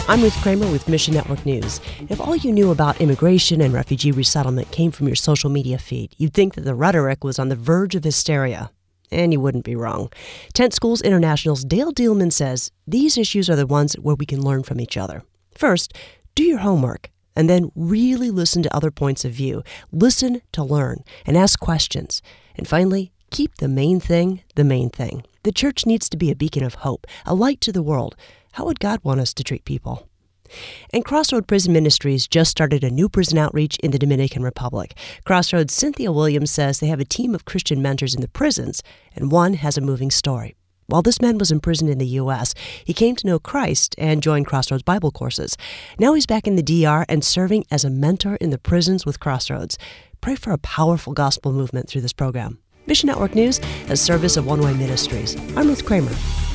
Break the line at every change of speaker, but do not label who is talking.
I'm Ruth Kramer with Mission Network News. If all you knew about immigration and refugee resettlement came from your social media feed, you'd think that the rhetoric was on the verge of hysteria. And you wouldn't be wrong. Tent Schools International's Dale Dealman says these issues are the ones where we can learn from each other. First, do your homework, and then really listen to other points of view. Listen to learn and ask questions. And finally, keep the main thing the main thing. The church needs to be a beacon of hope, a light to the world. How would God want us to treat people? And Crossroad Prison Ministries just started a new prison outreach in the Dominican Republic. Crossroads' Cynthia Williams says they have a team of Christian mentors in the prisons, and one has a moving story. While this man was imprisoned in the U.S., he came to know Christ and joined Crossroads Bible courses. Now he's back in the D.R. and serving as a mentor in the prisons with Crossroads. Pray for a powerful gospel movement through this program. Mission Network News, a service of One Way Ministries. I'm Ruth Kramer.